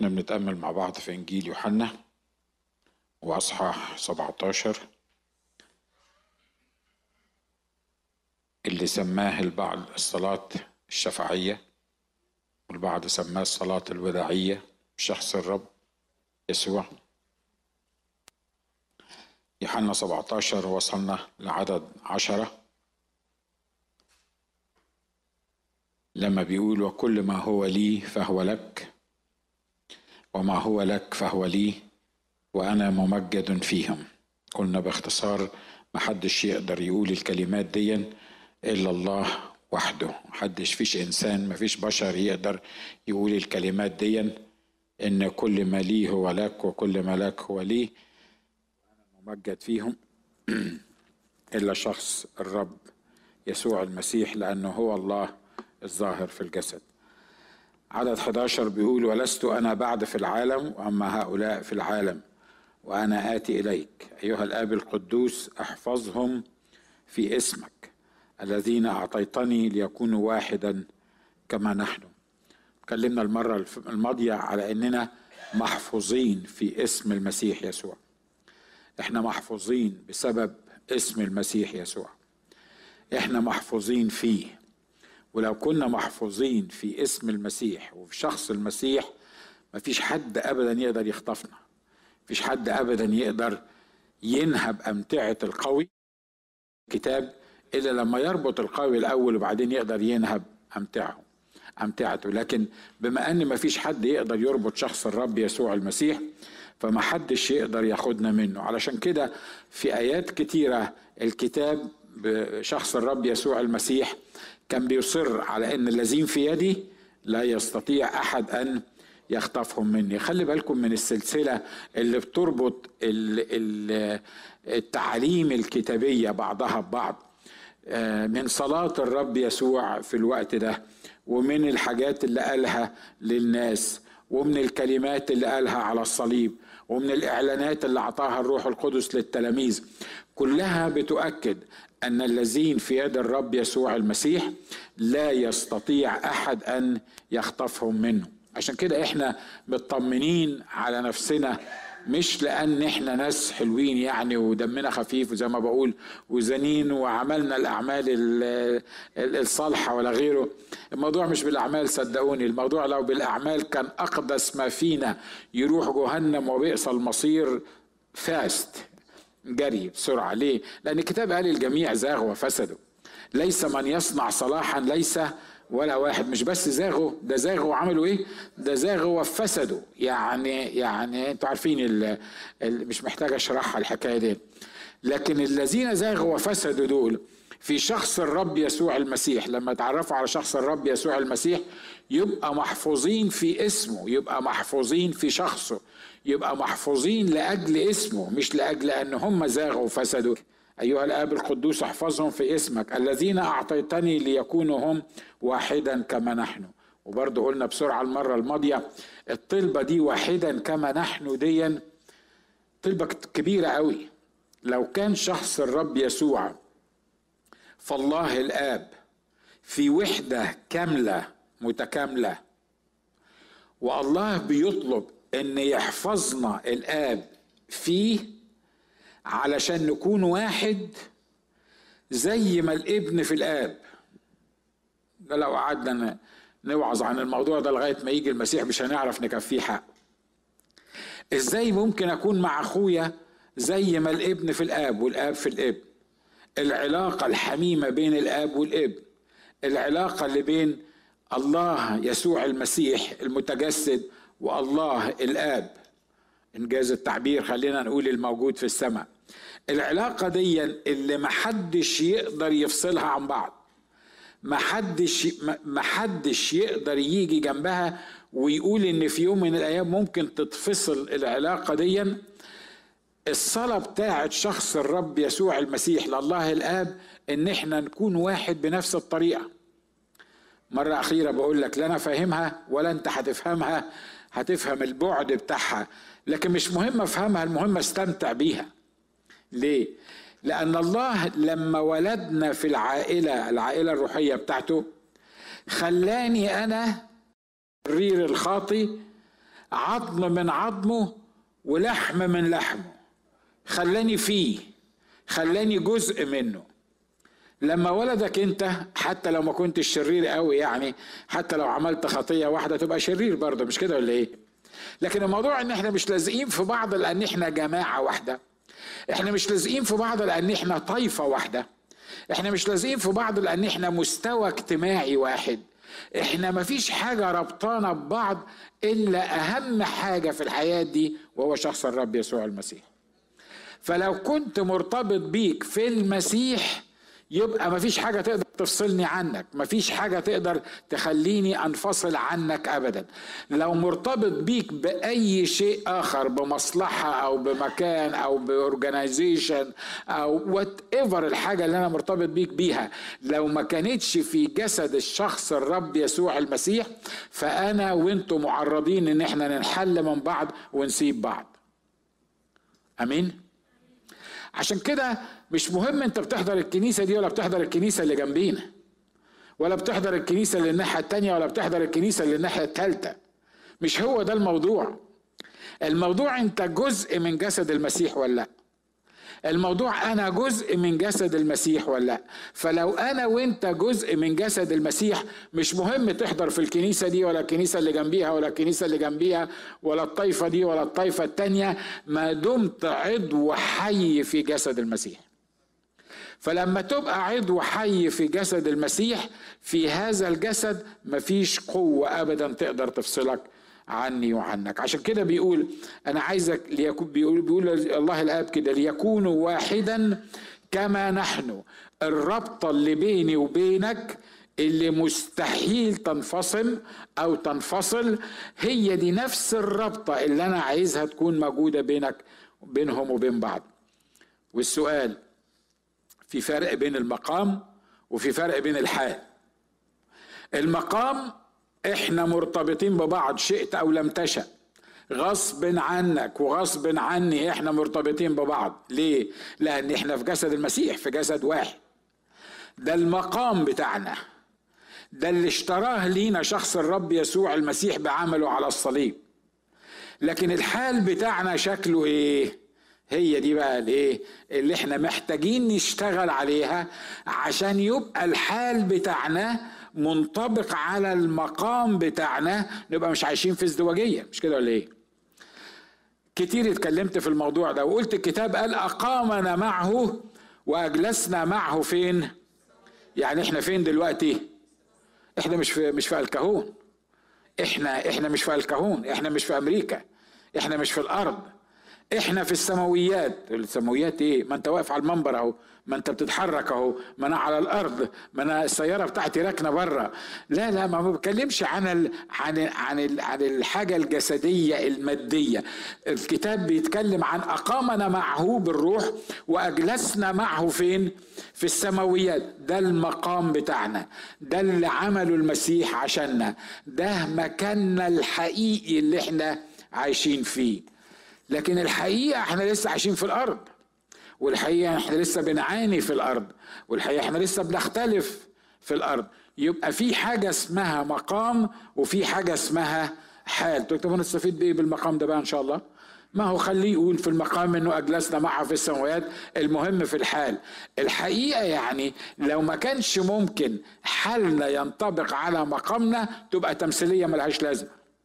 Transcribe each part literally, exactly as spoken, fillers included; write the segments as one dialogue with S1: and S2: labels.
S1: احنا بنتأمل مع بعض في انجيل يوحنا واصحاح سبعتاشر اللي سماه البعض الصلاة الشفاعية والبعض سماه الصلاة الوداعية بشخص الرب يسوع. يوحنا سبعتاشر وصلنا لعدد عشرة لما بيقول: وكل ما هو لي فهو لك، وما هو لك فهو لي، وأنا ممجد فيهم. قلنا باختصار محدش يقدر يقول الكلمات دي إلا الله وحده. محدش، فيش إنسان، مفيش بشر يقدر يقول الكلمات دي إن كل ما لي هو لك وكل ما لك هو لي وأنا ممجد فيهم إلا شخص الرب يسوع المسيح، لأنه هو الله الظاهر في الجسد. عدد حداشر بيقول: ولست أنا بعد في العالم، وأما هؤلاء في العالم وأنا آتي إليك. أيها الآب القدوس، احفظهم في اسمك الذين أعطيتني ليكونوا واحدا كما نحن. تكلمنا المرة الماضية على أننا محفوظين في اسم المسيح يسوع. احنا محفوظين بسبب اسم المسيح يسوع، احنا محفوظين فيه. ولو كنا محفوظين في اسم المسيح وفي شخص المسيح، مفيش حد أبدا يقدر يخطفنا، مفيش حد أبدا يقدر ينهب أمتعة القوي كتاب إلا لما يربط القوي الأول وبعدين يقدر ينهب أمتعه أمتعته. لكن بما أن مفيش حد يقدر يربط شخص الرب يسوع المسيح، فما حدش يقدر ياخدنا منه. علشان كده في آيات كتيرة الكتاب بشخص الرب يسوع المسيح كان بيصر على أن الذين في يدي لا يستطيع أحد أن يخطفهم مني. خلي بالكم من السلسلة اللي بتربط التعاليم الكتابية بعضها ببعض، من صلاة الرب يسوع في الوقت ده، ومن الحاجات اللي قالها للناس، ومن الكلمات اللي قالها على الصليب، ومن الإعلانات اللي أعطاها الروح القدس للتلاميذ. كلها بتؤكد أن الذين في يد الرب يسوع المسيح لا يستطيع أحد أن يخطفهم منه. عشان كده إحنا مطمنين على نفسنا، مش لأن إحنا ناس حلوين يعني ودمنا خفيف وزي ما بقول وزنين وعملنا الأعمال الصالحة ولا غيره. الموضوع مش بالأعمال، صدقوني. الموضوع لو بالأعمال كان أقدس ما فينا يروح جهنم وبئس المصير فاست، جري بسرعة. ليه؟ لأن الكتاب قال الجميع زاغوا وفسدوا، ليس من يصنع صلاحا ليس ولا واحد. مش بس زاغوا، ده زاغوا وعملوا ايه؟ ده زاغوا وفسدوا. يعني يعني انتوا عارفين ال ال مش محتاج اشرحها الحكاية دي. لكن الذين زاغوا وفسدوا دول في شخص الرب يسوع المسيح، لما تعرفوا على شخص الرب يسوع المسيح يبقى محفوظين في اسمه، يبقى محفوظين في شخصه، يبقى محفوظين لأجل اسمه، مش لأجل أن هم زاغوا وفسدوا. أيها الآب القدوس، احفظهم في اسمك الذين أعطيتني ليكونوا هم واحدا كما نحن. وبرضه قلنا بسرعة المرة الماضية الطلبة دي واحدا كما نحن دي طلبة كبيرة قوي. لو كان شخص الرب يسوع فالله الآب في وحدة كاملة متكاملة، والله بيطلب أن يحفظنا الآب فيه علشان نكون واحد زي ما الابن في الآب. ده لو قعدنا نوعظ عن الموضوع ده لغاية ما يجي المسيح مش هنعرف نكفيه حق. ازاي ممكن اكون مع اخويا زي ما الابن في الآب والآب في الابن؟ العلاقة الحميمة بين الآب والابن، العلاقة اللي بين الله يسوع المسيح المتجسد والله الآب، إنجاز التعبير خلينا نقول الموجود في السماء. العلاقة دي اللي محدش يقدر يفصلها عن بعض، محدش محدش يقدر يجي جنبها ويقول إن في يوم من الأيام ممكن تتفصل العلاقة دي. الصلاة بتاعت شخص الرب يسوع المسيح لله الآب إن إحنا نكون واحد بنفس الطريقة. مرة أخيرة بقول لك، لا أنا فاهمها ولا أنت هتفهمها، هتفهم البعد بتاعها، لكن مش مهم أفهمها، المهم استمتع بيها. ليه؟ لأن الله لما ولدنا في العائلة العائلة الروحية بتاعته خلاني أنا الرير الخاطي عظم من عظمه ولحم من لحمه، خلاني فيه، خلاني جزء منه. لما ولدك انت حتى لو ما كنتش شرير قوي، يعني حتى لو عملت خطية واحدة تبقى شرير برضه، مش كده ولا ايه؟ لكن الموضوع ان احنا مش لازقين في بعض لان احنا جماعة واحدة، احنا مش لازقين في بعض لان احنا طائفة واحدة، احنا مش لازقين في بعض لان احنا مستوى اجتماعي واحد، احنا مفيش حاجة ربطانا ببعض الا اهم حاجة في الحياة دي وهو شخص الرب يسوع المسيح. فلو كنت مرتبط بيك في المسيح يبقى مفيش حاجة تقدر تفصلني عنك، مفيش حاجة تقدر تخليني انفصل عنك ابدا. لو مرتبط بيك باي شيء اخر، بمصلحة او بمكان او باورجانيزيشن او وات ايفر الحاجة اللي انا مرتبط بيك بيها، لو ما كانتش في جسد الشخص الرب يسوع المسيح، فانا وانتم معرضين ان احنا ننحل من بعض ونسيب بعض. امين. عشان كده مش مهم انت بتحضر الكنيسة دي ولا بتحضر الكنيسة اللي جنبينا، ولا بتحضر الكنيسة اللي الناحية التانية، ولا بتحضر الكنيسة اللي الناحية التالتة. مش هو ده الموضوع. الموضوع انت جزء من جسد المسيح ولا لا. الموضوع انا جزء من جسد المسيح ولا لا. فلو انا وانت جزء من جسد المسيح، مش مهم تحضر في الكنيسة دي ولا الكنيسة اللي جنبيها ولا الكنيسة اللي جنبيها ولا الطائفة دي ولا الطائفة التانية، ما دمت عضو حي في جسد المسيح. فلما تبقى عضو حي في جسد المسيح، في هذا الجسد مفيش قوة ابدا تقدر تفصلك عني وعنك. عشان كده بيقول انا عايزك ليكون، بيقول, بيقول الله الآب كده، ليكونوا واحدا كما نحن. الرابطة اللي بيني وبينك اللي مستحيل تنفصل او تنفصل، هي دي نفس الرابطة اللي انا عايزها تكون موجودة بينك بينهم وبين بعض. والسؤال، في فرق بين المقام وفي فرق بين الحال. المقام احنا مرتبطين ببعض شئت او لم تشأ، غصب عنك وغصب عني احنا مرتبطين ببعض. ليه؟ لان احنا في جسد المسيح، في جسد واحد. ده المقام بتاعنا، ده اللي اشتراه لينا شخص الرب يسوع المسيح بعمله على الصليب. لكن الحال بتاعنا شكله ايه؟ هي دي بقى الايه اللي احنا محتاجين نشتغل عليها عشان يبقى الحال بتاعنا منطبق على المقام بتاعنا، نبقى مش عايشين في ازدواجية. مش كده ولا ايه؟ كتير اتكلمت في الموضوع ده وقلت الكتاب قال اقامنا معه واجلسنا معه فين؟ يعني احنا فين دلوقتي؟ احنا مش في مش في الكهون، احنا احنا مش في الكهون، احنا مش في امريكا، احنا مش في الارض، احنا في السماويات. السماويات ايه؟ ما انت واقف على المنبر اهو، ما انت بتتحرك اهو، ما انا على الارض، ما انا السياره بتاعتي راكنه بره. لا لا، ما بتكلمش عن ال عن ال عن ال عن الحاجه الجسديه الماديه. الكتاب بيتكلم عن اقامنا معه بالروح واجلسنا معه فين؟ في السماويات. ده المقام بتاعنا، ده اللي عمله المسيح عشاننا، ده مكاننا الحقيقي اللي احنا عايشين فيه. لكن الحقيقة احنا لسه عايشين في الارض، والحقيقة احنا لسه بنعاني في الارض، والحقيقة احنا لسه بنختلف في الارض. يبقى في حاجة اسمها مقام وفي حاجة اسمها حال. تكتبوا نستفيد بايه بالمقام ده بقى ان شاء الله؟ ما هو خليه يقول في المقام انه اجلسنا معه في السماوات. المهم في الحال. الحقيقة يعني لو ما كانش ممكن حالنا ينطبق على مقامنا تبقى تمثيلية ملهاش لازمة.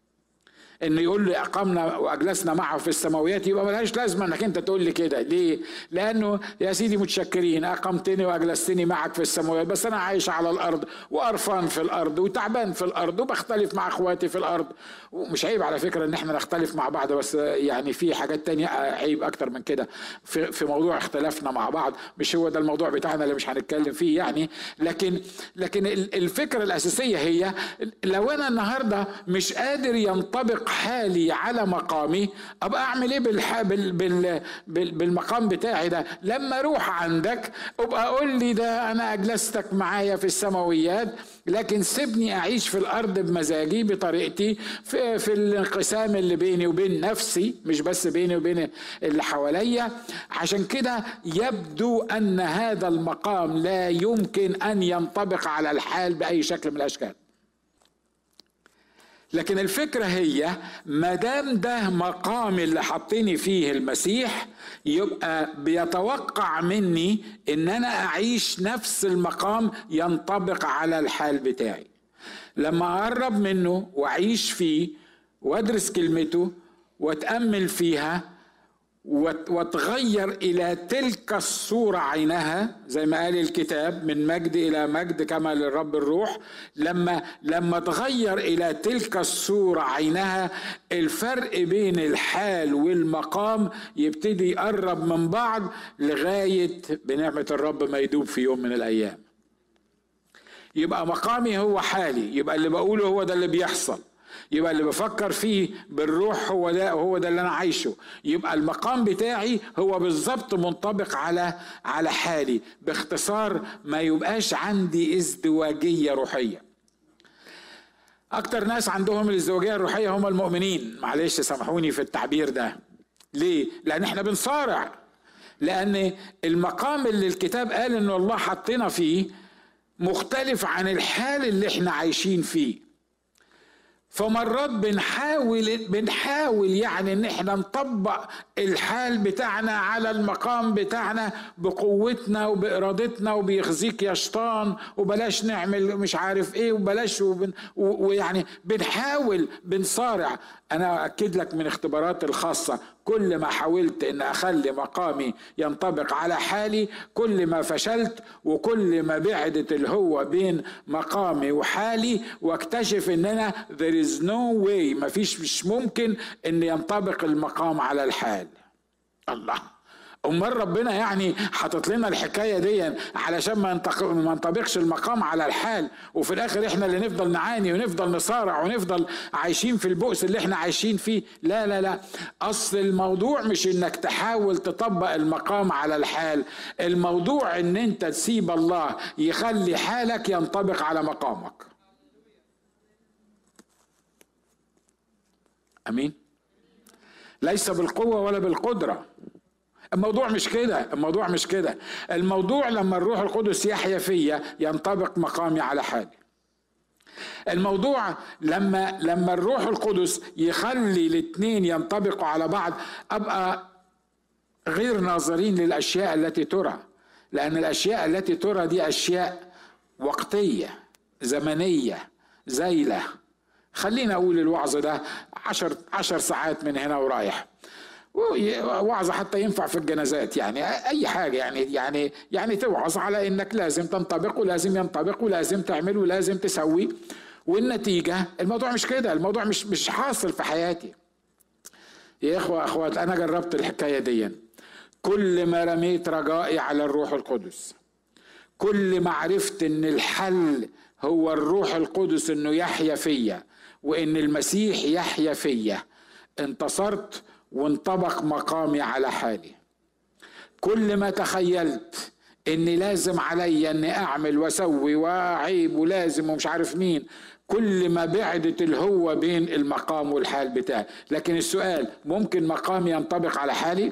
S1: انه يقول لي اقامنا واجلسنا معه في السماويات، يبقى ملهاش لازمه انك انت تقول لي كده. ليه؟ لانه يا سيدي متشكرين، اقمتني واجلستني معك في السماويات، بس انا عايش على الارض وقرفان في الارض وتعبان في الارض وبختلف مع اخواتي في الارض. ومش عيب على فكره ان احنا نختلف مع بعض، بس يعني في حاجات تانية عيب اكتر من كده في في موضوع اختلافنا مع بعض. مش هو ده الموضوع بتاعنا اللي مش هنتكلم فيه يعني. لكن لكن الفكره الاساسيه هي لو انا النهارده مش قادر ينطبق حالي على مقامي، ابقى اعمل ايه بالح... بال... بال... بال... بالمقام بتاعي ده؟ لما اروح عندك ابقى اقول لي ده انا اجلستك معايا في السماويات، لكن سيبني اعيش في الارض بمزاجي بطريقتي، في, في الانقسام اللي بيني وبين نفسي، مش بس بيني وبين اللي حواليا. عشان كده يبدو ان هذا المقام لا يمكن ان ينطبق على الحال باي شكل من الاشكال. لكن الفكرة هي ما دام ده مقام اللي حطني فيه المسيح، يبقى بيتوقع مني ان انا اعيش نفس المقام ينطبق على الحال بتاعي. لما اقرب منه واعيش فيه وادرس كلمته واتأمل فيها وتغير إلى تلك الصورة عينها، زي ما قال الكتاب من مجد إلى مجد كما للرب الروح. لما لما تغير إلى تلك الصورة عينها، الفرق بين الحال والمقام يبتدي يقرب من بعض لغاية بنعمة الرب ما يدوب في يوم من الأيام. يبقى مقامي هو حالي، يبقى اللي بقوله هو ده اللي بيحصل، يبقى اللي بفكر فيه بالروح هو ده هو ده اللي انا عايشه. يبقى المقام بتاعي هو بالظبط منطبق على على حالي. باختصار ما يبقاش عندي ازدواجية روحية. اكتر ناس عندهم الازدواجية الروحية هم المؤمنين، معلش سامحوني في التعبير ده. ليه؟ لان احنا بنصارع، لان المقام اللي الكتاب قال انه الله حطنا فيه مختلف عن الحال اللي احنا عايشين فيه. فمرات بنحاول بنحاول يعني ان احنا نطبق الحال بتاعنا على المقام بتاعنا بقوتنا وبارادتنا، وبيخزيك يا شيطان وبلاش نعمل مش عارف ايه وبلاش، وبن ويعني بنحاول بنصارع. انا اكد لك من اختباراتي الخاصة، كل ما حاولت ان اخلي مقامي ينطبق على حالي كل ما فشلت، وكل ما بعدت الهوة بين مقامي وحالي، واكتشف ان انا there is no way، مفيش مش ممكن ان ينطبق المقام على الحال. الله، امال ربنا يعني حاطط لنا الحكايه دي علشان ما ما ينطبقش المقام على الحال، وفي الاخر احنا اللي نفضل نعاني ونفضل نصارع ونفضل عايشين في البؤس اللي احنا عايشين فيه؟ لا لا لا، اصل الموضوع مش انك تحاول تطبق المقام على الحال، الموضوع ان انت تسيب الله يخلي حالك ينطبق على مقامك. امين. ليس بالقوه ولا بالقدره، الموضوع مش كده، الموضوع مش كده. الموضوع لما الروح القدس يحيا فيا ينطبق مقامي على حالي. الموضوع لما لما الروح القدس يخلي الاثنين ينطبقوا على بعض، ابقى غير ناظرين للاشياء التي ترى، لان الاشياء التي ترى دي اشياء وقتيه زمنيه زايله. خلينا اقول الوعظ ده عشر عشر ساعات من هنا ورايح، وعظ حتى ينفع في الجنازات، يعني اي حاجه، يعني يعني يعني توعظ على انك لازم تنطبق ولازم ينطبق ولازم تعمل ولازم تسوي، والنتيجه الموضوع مش كده، الموضوع مش مش حاصل في حياتي. يا اخوه اخوات، انا جربت الحكايه دي. كل ما رميت رجائي على الروح القدس، كل ما عرفت ان الحل هو الروح القدس انه يحيا فيا وان المسيح يحيا فيا، انتصرت وانطبق مقامي على حالي. كل ما تخيلت اني لازم علي اني اعمل واسوي وعيب ولازم ومش عارف مين، كل ما بعدت الهوة بين المقام والحال بتاعي. لكن السؤال، ممكن مقامي ينطبق على حالي؟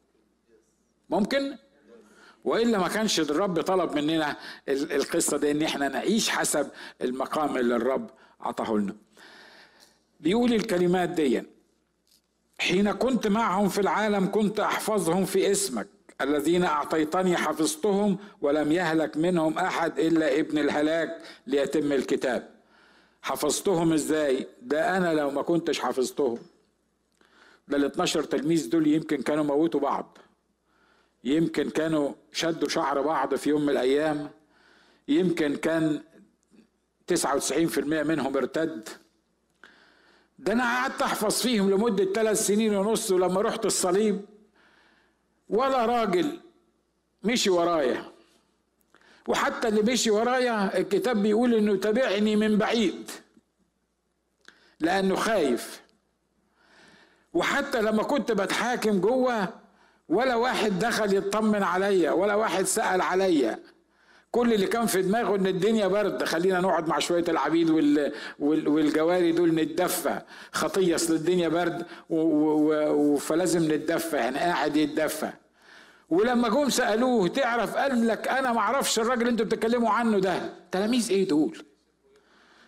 S1: ممكن؟ وإلا ما كانش الرب طلب مننا القصة دي ان احنا نعيش حسب المقام اللي الرب عطاه لنا. بيقول الكلمات دي: حين كنت معهم في العالم كنت أحفظهم في اسمك، الذين أعطيتني حفظتهم، ولم يهلك منهم أحد إلا ابن الهلاك ليتم الكتاب. حفظتهم إزاي؟ ده أنا لو ما كنتش حفظتهم، ده الاثناشر تلميذ دول يمكن كانوا موتوا بعض، يمكن كانوا شدوا شعر بعض في يوم من الأيام، يمكن كان تسعة وتسعين في المية منهم ارتد. ده انا قعدت احفظ فيهم لمدة ثلاث سنين ونص، ولما رحت الصليب ولا راجل مشي ورايا، وحتى اللي مشي ورايا الكتاب بيقول انه تابعني من بعيد لانه خايف. وحتى لما كنت بتحاكم جوه ولا واحد دخل يطمن عليا ولا واحد سأل عليا، كل اللي كان في دماغه ان الدنيا برد، خلينا نقعد مع شويه العبيد والجواري دول نتدفى، خطيه اصل الدنيا برد فلازم نتدفى، يعني قاعد يتدفى. ولما جم سالوه تعرف؟ قال لك انا ما اعرفش الراجل اللي انتوا بتتكلموا عنه ده. تلاميذ ايه دول؟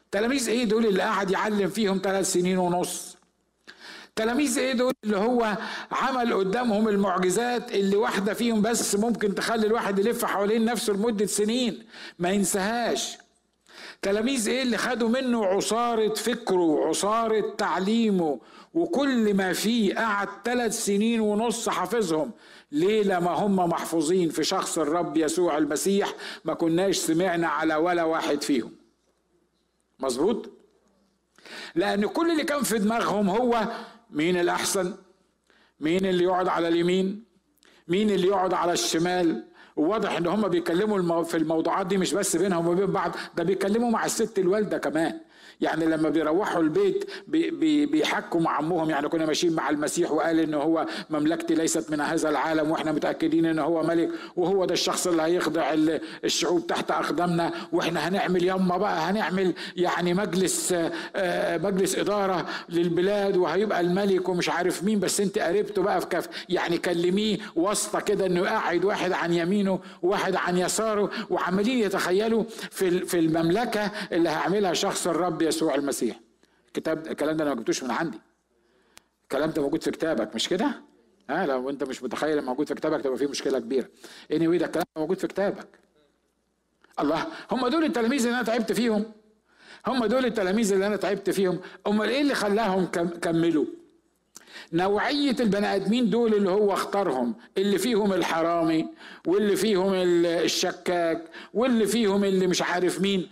S1: تلاميذ ايه دول اللي قعد يعلم فيهم ثلاث سنين ونص؟ تلاميذ ايه دول اللي هو عمل قدامهم المعجزات اللي واحدة فيهم بس ممكن تخلي الواحد يلف حوالين نفسه لمدة سنين ما ينساهاش؟ تلاميذ ايه اللي خدوا منه عصارة فكره وعصارة تعليمه وكل ما فيه، قعد ثلاث سنين ونص حافظهم. ليه؟ لما هم محفوظين في شخص الرب يسوع المسيح ما كناش سمعنا على ولا واحد فيهم. مظبوط؟ لأن كل اللي كان في دماغهم هو مين الأحسن، مين اللي يقعد على اليمين، مين اللي يقعد على الشمال. وواضح ان هم بيتكلموا في الموضوعات دي مش بس بينهم وبين بعض، ده بيتكلموا مع الست الوالدة كمان. يعني لما بيروحوا البيت بي بي بيحكوا مع عمهم، يعني كنا ماشيين مع المسيح وقال ان هو مملكتي ليست من هذا العالم، واحنا متاكدين ان هو ملك، وهو ده الشخص اللي هيخضع الشعوب تحت اقدامنا، واحنا هنعمل ياما بقى هنعمل يعني مجلس مجلس اداره للبلاد وهيبقى الملك ومش عارف مين، بس انت قربته بقى في كف يعني كلميه واسطه كده انه قاعد واحد عن يمينه وواحد عن يساره، وعمالين يتخيلوا في في المملكه اللي هيعملها شخص الرب يسوع المسيح. الكتاب الكلام ده انا ما جبتوش من عندي، الكلام ده موجود في كتابك مش كده؟ ها لو انت مش متخيل موجود في كتابك تبقى فيه مشكله كبيره. anyway ده الكلام موجود في كتابك. الله، هم دول التلاميذ اللي انا تعبت فيهم، هم دول التلاميذ اللي انا تعبت فيهم. امال ايه اللي خلاهم كملوا؟ نوعيه البني ادمين دول اللي هو اختارهم، اللي فيهم الحرامي واللي فيهم الشكاك واللي فيهم اللي مش عارف مين.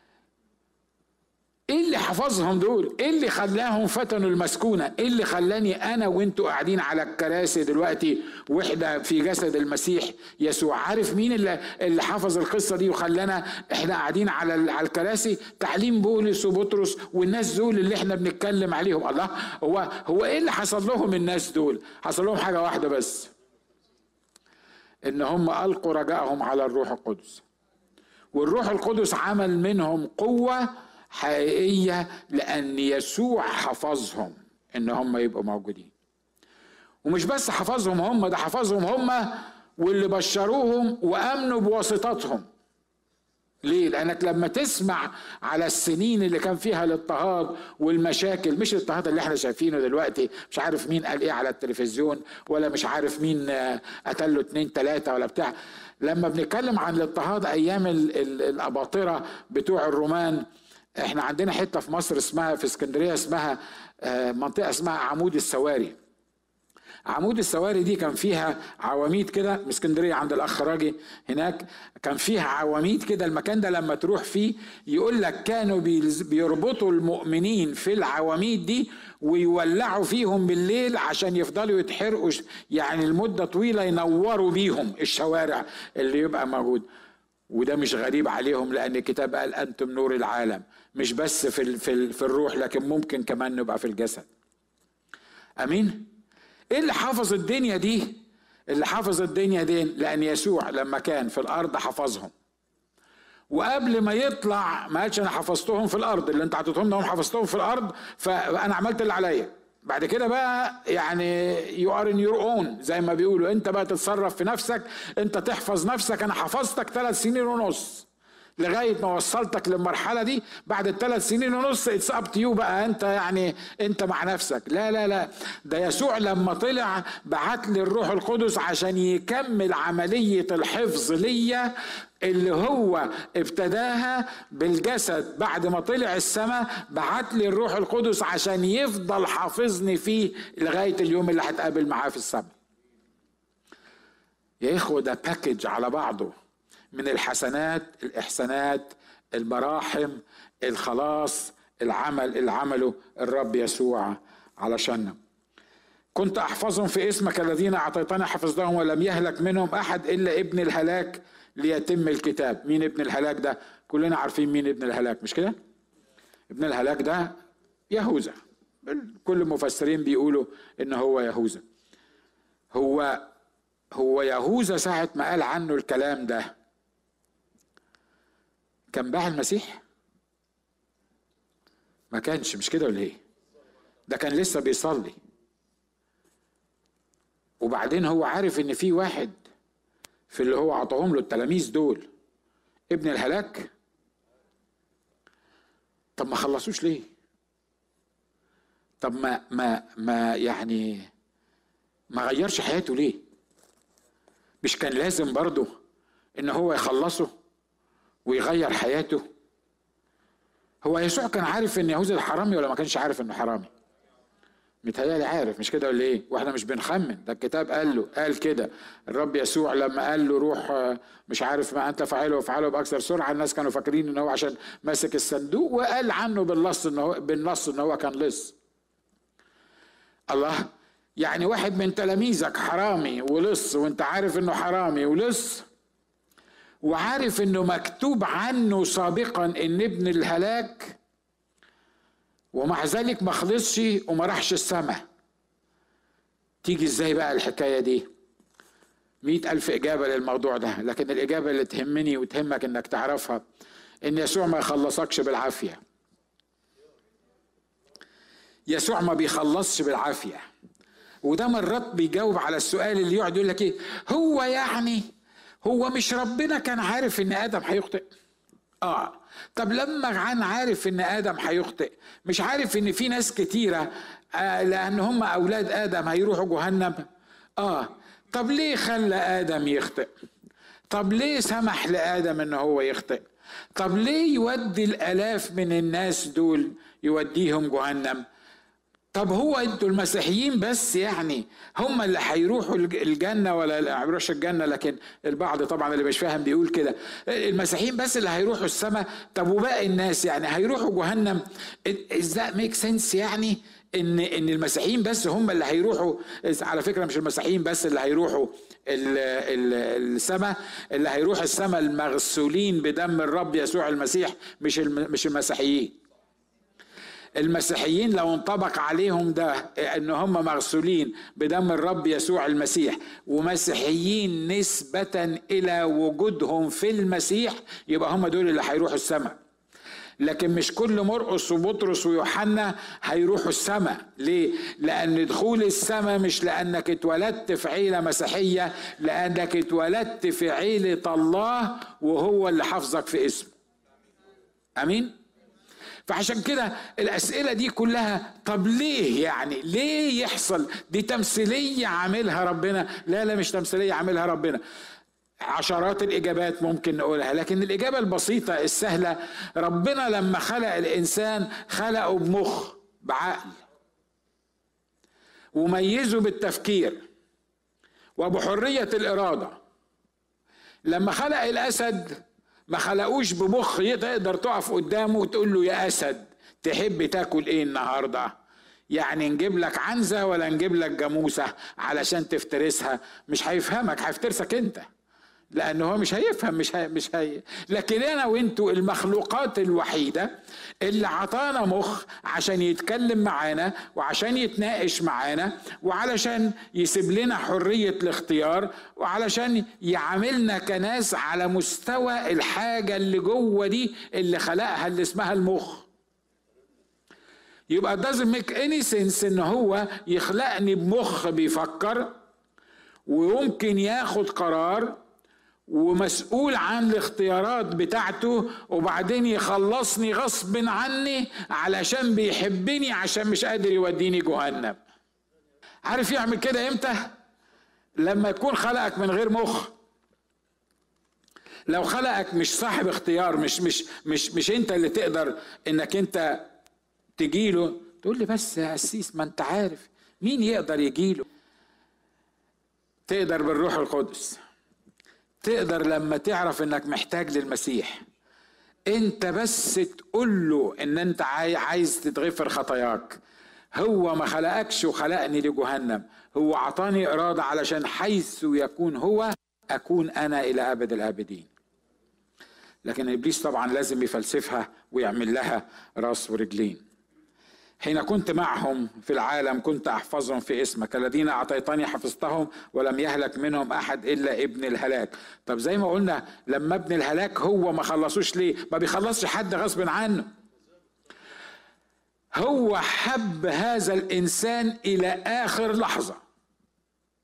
S1: ايه اللي حفظهم دول؟ ايه اللي خلاهم فتنوا المسكونة؟ ايه اللي خلاني انا وانتوا قاعدين على الكراسي دلوقتي وحدة في جسد المسيح يسوع؟ عارف مين اللي, اللي حفظ القصة دي وخلانا احنا قاعدين على على الكراسي؟ تعليم بولس وبطرس والناس دول اللي احنا بنتكلم عليهم. الله، هو هو ايه اللي حصل لهم الناس دول؟ حصل لهم حاجة واحدة بس، ان هم القوا رجائهم على الروح القدس، والروح القدس عمل منهم قوة حقيقية لأن يسوع حفظهم إن هم يبقوا موجودين. ومش بس حفظهم هم، ده حفظهم هم واللي بشروهم وأمنوا بواسطتهم. ليه؟ لأنك لما تسمع على السنين اللي كان فيها الاضطهاد والمشاكل، مش الاضطهاد اللي احنا شايفينه دلوقتي، مش عارف مين قال ايه على التلفزيون ولا مش عارف مين قتل له اتنين تلاتة ولا بتاع. لما بنتكلم عن الاضطهاد أيام الأباطرة بتوع الرومان، احنا عندنا حته في مصر اسمها في اسكندريه اسمها منطقه اسمها عمود السواري. عمود السواري دي كان فيها عواميد كده، من اسكندريه عند الاخ راجي هناك كان فيها عواميد كده. المكان ده لما تروح فيه يقول لك كانوا بيربطوا المؤمنين في العواميد دي ويولعوا فيهم بالليل عشان يفضلوا يتحرقوا يعني المده طويله، ينوروا بيهم الشوارع اللي يبقى موجود. وده مش غريب عليهم لأن الكتاب قال أنتم نور العالم، مش بس في في في الروح لكن ممكن كمان نبقى في الجسد. أمين؟ إيه اللي حافظ الدنيا دي؟ اللي حافظ الدنيا دي لأن يسوع لما كان في الأرض حفظهم، وقبل ما يطلع ما قالش أنا حفظتهم في الأرض، اللي أنت عطيتهم لهم حفظتهم في الأرض فأنا عملت اللي عليا. بعد كده بقى يعني you are in your own زي ما بيقولوا، انت بقى تتصرف في نفسك، انت تحفظ نفسك. انا حفظتك ثلاث سنين ونص لغاية ما وصلتك للمرحلة دي. بعد الثلاث سنين ونص it's up to you بقى، انت يعني انت مع نفسك. لا لا لا، ده يسوع لما طلع بعت لي الروح القدس عشان يكمل عملية الحفظ ليا اللي هو ابتداها بالجسد. بعد ما طلع السماء بعت لي الروح القدس عشان يفضل حافظني فيه لغاية اليوم اللي هتقابل معاه في السماء. يا إخوة ده باكج على بعضه من الحسنات، الإحسانات، المراحم، الخلاص، العمل اللي عمله الرب يسوع علشاننا. كنت أحفظهم في اسمك الذين أعطيتني حفظتهم ولم يهلك منهم أحد إلا ابن الهلاك ليتم الكتاب. مين ابن الهلاك ده؟ كلنا عارفين مين ابن الهلاك مش كده؟ ابن الهلاك ده يهوذا. كل المفسرين بيقولوا إن هو يهوذا. هو هو يهوذا ساعة ما قال عنه الكلام ده كان باع المسيح؟ ما كانش، مش كده ولا ايه؟ ده كان لسه بيصلي، وبعدين هو عارف ان في واحد في اللي هو عطاهم له التلاميذ دول ابن الهلاك. طب ما خلصوش ليه؟ طب ما ما ما يعني ما غيرش حياته ليه؟ مش كان لازم برضه ان هو يخلصه ويغير حياته؟ هو يسوع كان عارف ان يهوذا الحرامي ولا ما كانش عارف انه حرامي؟ متهيألي عارف، مش كده ولا ايه؟ واحنا مش بنخمن، ده الكتاب قال له، قال كده الرب يسوع لما قال له روح مش عارف ما انت فاعله وافعله باكثر سرعه، الناس كانوا فاكرين ان هو عشان ماسك الصندوق، وقال عنه بالنص ان هو بالنص ان هو كان لص. الله، يعني واحد من تلاميذك حرامي ولص وانت عارف انه حرامي ولص، وعارف انه مكتوب عنه سابقا ان ابن الهلاك، ومع ذلك ما خلصش وما راحش السماء. تيجي ازاي بقى الحكاية دي؟ مئة ألف إجابة للموضوع ده، لكن الإجابة اللي تهمني وتهمك إنك تعرفها إن يسوع ما يخلصكش بالعافية. يسوع ما بيخلصش بالعافية. وده مرات بيجاوب على السؤال اللي يقعد يقول لك إيه، هو يعني هو مش ربنا كان عارف إن آدم هيخطئ؟ آه طب لما كان عارف إن آدم هيخطئ، مش عارف إن في ناس كتيرة آه لأن هم أولاد آدم هيروحوا جهنم؟ آه طب ليه خلى آدم يخطئ؟ طب ليه سمح لآدم إن هو يخطئ؟ طب ليه يودي الآلاف من الناس دول يوديهم جهنم؟ طب هو انتوا المسيحيين بس يعني هم اللي هيروحوا الجنة ولا لا هيروحوا الجنة؟ لكن البعض طبعا اللي مش فاهم بيقول كده، المسيحيين بس اللي هيروحوا السماء، طب وباقي الناس يعني هيروحوا جهنم؟ is that make sense؟ يعني ان ان المسيحيين بس هم اللي هيروحوا؟ على فكرة مش المسيحيين بس اللي هيروحوا السماء، اللي هيروح السماء المغسولين بدم الرب يسوع المسيح، مش مش المسيحيين. المسيحيين لو انطبق عليهم ده ان هم مغسولين بدم الرب يسوع المسيح ومسيحيين نسبة الى وجودهم في المسيح، يبقى هم دول اللي هيروحوا السماء. لكن مش كل مرقس وبطرس ويوحنا هيروحوا السماء. ليه؟ لان دخول السماء مش لانك اتولدت في عيلة مسيحية، لانك اتولدت في عيلة الله وهو اللي حافظك في اسمه. امين؟ فعشان كده الأسئلة دي كلها، طب ليه يعني ليه يحصل؟ دي تمثيلية عاملها ربنا؟ لا لا مش تمثيلية عاملها ربنا. عشرات الإجابات ممكن نقولها، لكن الإجابة البسيطة السهلة، ربنا لما خلق الإنسان خلقه بمخ بعقل وميزه بالتفكير وبحرية الإرادة. لما خلق الأسد ما خلقوش بمخ تقدر تقف قدامه وتقول له يا أسد تحب تاكل ايه النهاردة؟ يعني نجيب لك عنزة ولا نجيب لك جاموسة علشان تفترسها؟ مش هيفهمك، هيفترسك انت، لانه هو مش هيفهم، مش هي مش هي. لكن انا وانتوا المخلوقات الوحيدة اللي عطانا مخ عشان يتكلم معانا وعشان يتناقش معانا وعلشان يسيب لنا حرية الاختيار وعلشان يعاملنا كناس على مستوى الحاجة اللي جوه دي اللي خلقها اللي اسمها المخ. يبقى doesn't make any sense ان هو يخلقني بمخ بيفكر ويمكن ياخد قرار ومسؤول عن الاختيارات بتاعته، وبعدين يخلصني غصب عني علشان بيحبني عشان مش قادر يوديني جهنم. عارف يعمل كده امتى؟ لما يكون خلقك من غير مخ. لو خلقك مش صاحب اختيار، مش مش مش مش انت اللي تقدر انك انت تجيله، تقول لي بس يا قسيس ما انت عارف مين يقدر يجيله. تقدر بالروح القدس، تقدر لما تعرف انك محتاج للمسيح، انت بس تقول له ان انت عايز تتغفر خطاياك. هو ما خلقكش وخلقني لجهنم، هو عطاني ارادة علشان حيث يكون هو اكون انا الى ابد الابدين. لكن ابليس طبعا لازم يفلسفها ويعمل لها راس ورجلين. حين كنت معهم في العالم كنت أحفظهم في اسمك، الذين أعطيتني حفظتهم ولم يهلك منهم أحد إلا ابن الهلاك. طب زي ما قلنا لما ابن الهلاك هو ما خلصوش ليه؟ ما بيخلصش حد غصب عنه. هو حب هذا الإنسان إلى آخر لحظة،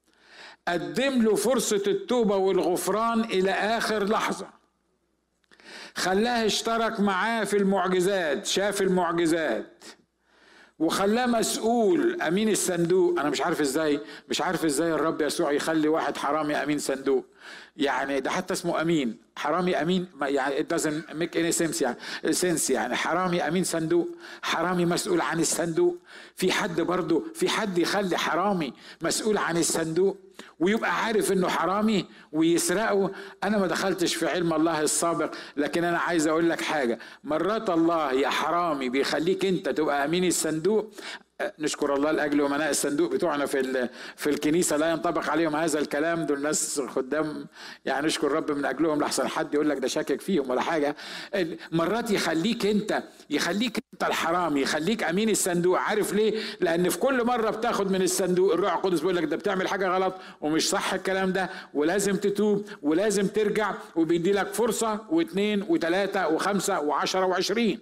S1: قدم له فرصة التوبة والغفران إلى آخر لحظة. خلاه اشترك معاه في المعجزات، شاف المعجزات، وخلاه مسؤول امين الصندوق. انا مش عارف ازاي مش عارف ازاي الرب يسوع يخلي واحد حرامي امين صندوق، يعني ده حتى اسمه امين، حرامي امين، يعني it doesn't make any sense، يعني sense يعني حرامي امين صندوق، حرامي مسؤول عن الصندوق. في حد برضه في حد يخلي حرامي مسؤول عن الصندوق ويبقى عارف انه حرامي ويسرقه؟ انا ما دخلتش في علم الله السابق، لكن انا عايز اقول لك حاجة، مرات الله يا حرامي بيخليك انت تبقى امين الصندوق. نشكر الله لاجل امناء الصندوق بتوعنا في في الكنيسه، لا ينطبق عليهم هذا الكلام، دول ناس خدام يعني نشكر رب من اجلهم، لحسن حد يقول لك ده شاكك فيهم ولا حاجه. مرات يخليك انت يخليك انت الحرامي، يخليك امين الصندوق. عارف ليه؟ لان في كل مره بتاخد من الصندوق الروح القدس بيقول لك ده بتعمل حاجه غلط ومش صح الكلام ده، ولازم تتوب ولازم ترجع، وبيدي لك فرصه واثنين وثلاثه وخمسه وعشره وعشرين.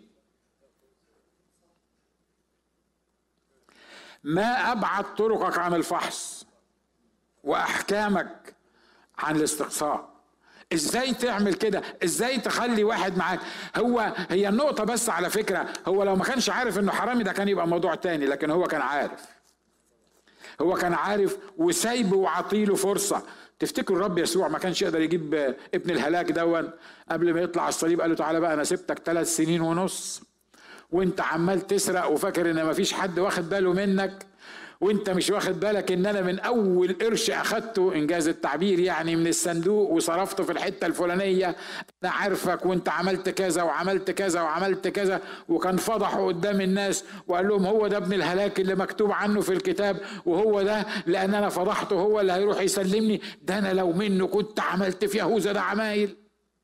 S1: ما أبعد طرقك عن الفحص وأحكامك عن الاستقصاء. إزاي تعمل كده؟ إزاي تخلي واحد معاك؟ هو هي النقطة بس على فكرة، هو لو ما كانش عارف إنه حرامي ده كان يبقى موضوع تاني، لكن هو كان عارف هو كان عارف وسايبه وعطيله فرصة. تفتكروا الرب يسوع ما كانش يقدر يجيب ابن الهلاك دون قبل ما يطلع على الصليب؟ قال له تعالى بقى، أنا سبتك ثلاث سنين ونص وانت عمال تسرق وفاكر ان مفيش حد واخد باله منك، وانت مش واخد بالك ان انا من اول قرش اخدته انجاز التعبير يعني من الصندوق وصرفته في الحته الفلانيه، انا عارفك وانت عملت كذا وعملت كذا وعملت كذا. وكان فضحه قدام الناس وقال لهم هو ده ابن الهلاك اللي مكتوب عنه في الكتاب، وهو ده لان انا فضحته هو اللي هيروح يسلمني، ده انا لو منه كنت عملت في يهوذا ده عمايل.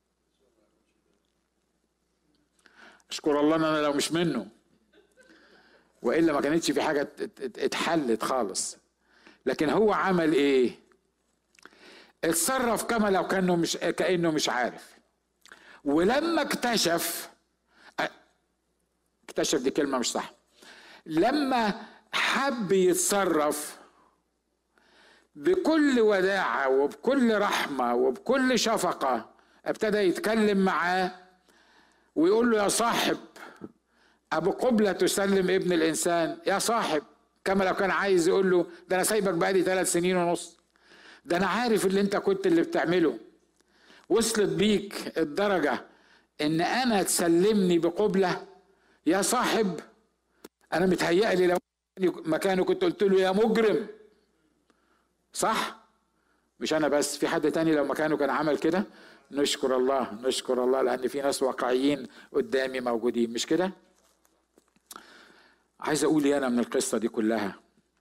S1: اشكر الله ان انا لو مش منه، والا ما كانتش في حاجه اتحلت خالص. لكن هو عمل ايه؟ اتصرف كما لو كانه مش كانه مش عارف. ولما اكتشف اكتشف دي كلمه مش صح، لما حب يتصرف بكل وداعه وبكل رحمه وبكل شفقه، ابتدى يتكلم معاه ويقول له يا صاحب، ابو قبلة تسلم ابن الانسان، يا صاحب، كما لو كان عايز يقول له ده انا سايبك بقالي ثلاث سنين ونص، ده انا عارف اللي انت كنت اللي بتعمله. وصلت بيك الدرجة ان انا تسلمني بقبلة؟ يا صاحب، انا متهيألي لو مكانه كنت قلت له يا مجرم، صح؟ مش انا بس، في حد تاني لو مكانه كان عمل كده. نشكر الله نشكر الله لان في ناس واقعيين قدامي موجودين، مش كده؟ عايز اقول ايه انا من القصه دي كلها؟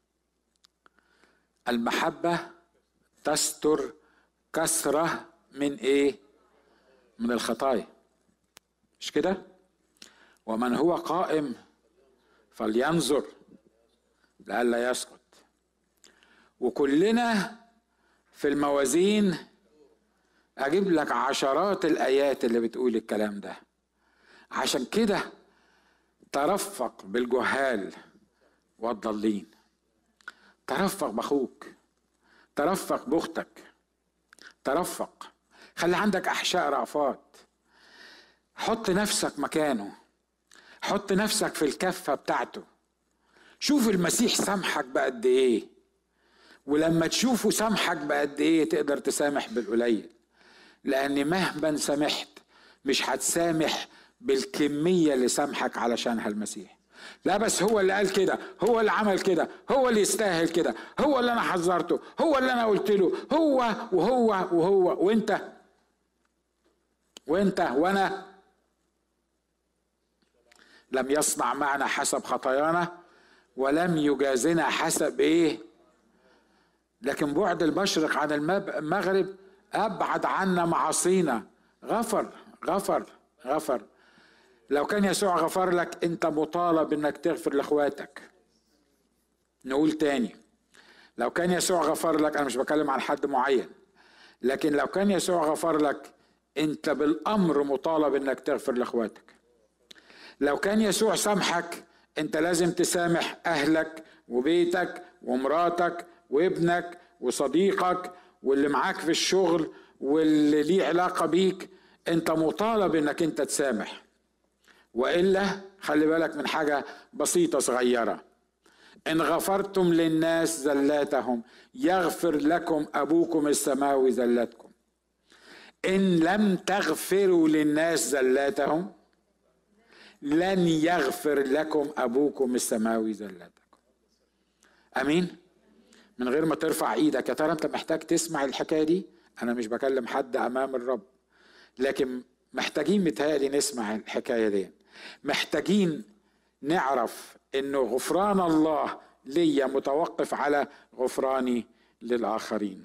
S1: المحبه تستر كثره من ايه؟ من الخطايا، مش كده؟ ومن هو قائم فلينظر لئلا يسقط. وكلنا في الموازين اجيب لك عشرات الايات اللي بتقول الكلام ده. عشان كده ترفق بالجهال والضالين، ترفق باخوك، ترفق باختك، ترفق، خلي عندك احشاء رأفات، حط نفسك مكانه، حط نفسك في الكفة بتاعته. شوف المسيح سامحك بقد ايه، ولما تشوفه سامحك بقد ايه تقدر تسامح بالقليل، لان مهما سامحت مش هتسامح بالكمية اللي سامحك علشانها المسيح. لا بس هو اللي قال كده، هو اللي عمل كده، هو اللي يستاهل كده، هو اللي انا حذرته، هو اللي انا قلت له، هو وهو وهو وانت وانت وانا لم يصنع معنا حسب خطايانا ولم يجازنا حسب ايه؟ لكن بعد المشرق عن المغرب ابعد عنا معاصينا. غفر غفر غفر. لو كان يسوع غفر لك، انت مطالب انك تغفر لاخواتك. نقول تاني، لو كان يسوع غفر لك، انا مش بكلم عن حد معين، لكن لو كان يسوع غفر لك انت بالامر مطالب انك تغفر لاخواتك. لو كان يسوع سامحك، انت لازم تسامح اهلك وبيتك ومراتك وابنك وصديقك واللي معاك في الشغل واللي ليه علاقة بيك. انت مطالب انك انت تسامح، وإلا خلي بالك من حاجة بسيطة صغيرة: إن غفرتم للناس زلاتهم يغفر لكم أبوكم السماوي زلاتكم. إن لم تغفروا للناس زلاتهم لن يغفر لكم أبوكم السماوي زلاتكم. أمين؟ من غير ما ترفع إيدك، يا ترى أنت محتاج تسمع الحكاية دي؟ أنا مش بكلم حد أمام الرب، لكن محتاجين متهيألي نسمع الحكاية دي. محتاجين نعرف إنه غفران الله ليا متوقف على غفراني للآخرين.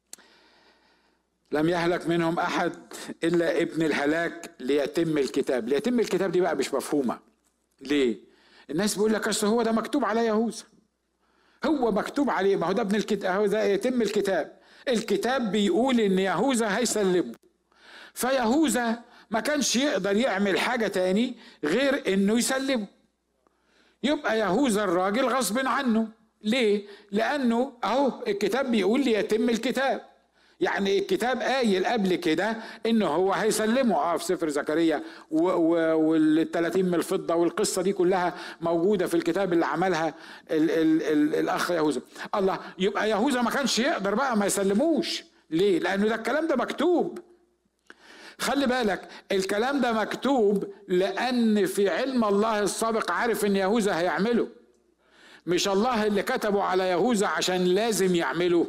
S1: لم يهلك منهم أحد إلا ابن الهلاك ليتم الكتاب. ليتم الكتاب دي بقى مش مفهومة. ليه؟ الناس بيقول لك أصل هو ده مكتوب على يهوذا، هو مكتوب عليه، ما هو ده ابن الكتاب، هو ده يتم الكتاب. الكتاب بيقول إن يهوذا هيسلمه، فيهوذا ما كانش يقدر يعمل حاجة تاني غير إنه يسلمه. يبقى يهوذا الراجل غصب عنه. ليه؟ لأنه أهو الكتاب بيقول ليتم الكتاب، يعني الكتاب قايل قبل كده إنه هو هيسلمه. اه في سفر زكريا والثلاثين من الفضة والقصة دي كلها موجودة في الكتاب اللي عملها ال ال ال الأخ يهوذا. الله، يبقى يهوذا ما كانش يقدر بقى ما يسلموش. ليه؟ لأنه ده الكلام ده مكتوب. خلي بالك الكلام ده مكتوب لأن في علم الله السابق عارف إن يهوذا هيعمله، مش الله اللي كتبه على يهوذا عشان لازم يعمله.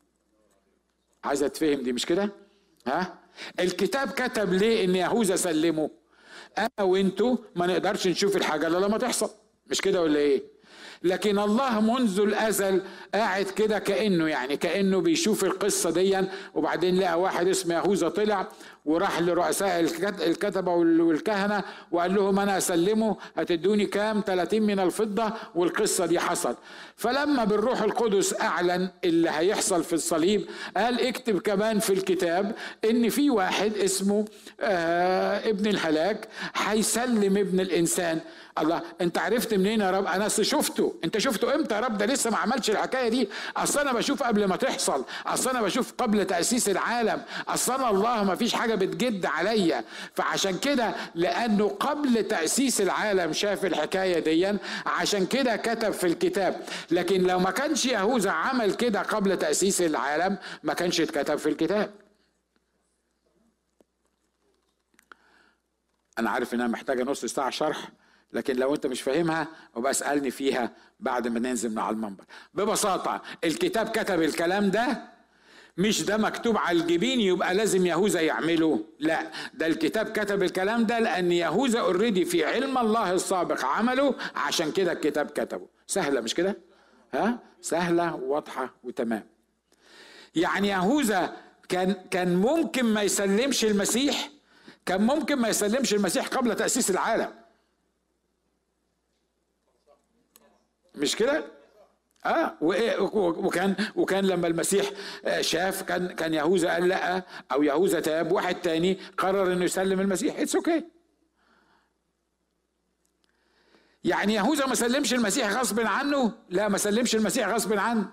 S1: عايزة تفهم دي مش كده؟ ها؟ الكتاب كتب ليه إن يهوذا سلمه؟ أنا وإنتوا ما نقدرش نشوف الحاجة إلا لما تحصل، مش كده ولا إيه؟ لكن الله منذ الأزل قاعد كده كأنه يعني كأنه بيشوف القصة دي، وبعدين لقى واحد اسمه يهوذا طلع وراح لرؤساء الكتبة والكهنة وقال لهم أنا أسلمه، هتدوني كام؟ ثلاثين من الفضة، والقصة دي حصل. فلما بالروح القدس أعلن اللي هيحصل في الصليب قال اكتب كمان في الكتاب إن في واحد اسمه آه ابن الهلاك هيسلم ابن الإنسان. الله، انت عرفت منين يا رب؟ انا اصل شفته. انت شفته امتى يا رب؟ ده لسه ما عملش الحكايه دي. اصل انا بشوف قبل ما تحصل، اصل انا بشوف قبل تاسيس العالم، اصل انا الله ما فيش حاجه بتجد عليا. فعشان كده لانه قبل تاسيس العالم شاف الحكايه دي، عشان كده كتب في الكتاب. لكن لو ما كانش يهوذا عمل كده قبل تاسيس العالم ما كانش اتكتب في الكتاب. انا عارف انها محتاجه نص ساعه شرح، لكن لو انت مش فاهمها وبقى اسألني فيها بعد ما ننزل من على المنبر. ببساطة الكتاب كتب الكلام ده، مش ده مكتوب على الجبين يبقى لازم يهوذا يعمله. لا، ده الكتاب كتب الكلام ده لأن يهوذا اوريدي في علم الله السابق عمله، عشان كده الكتاب كتبه. سهلة مش كده؟ ها؟ سهلة واضحة وتمام. يعني يهوذا كان كان ممكن ما يسلمش المسيح، كان ممكن ما يسلمش المسيح قبل تأسيس العالم، مش كده؟ اه وكان وكان لما المسيح شاف كان كان يهوذا قال لا، او يهوذا تاب، واحد تاني قرر انه يسلم المسيح. اتس اوكي. يعني يهوذا ما سلمش المسيح غصب عنه؟ لا، ما سلمش المسيح غصب عنه،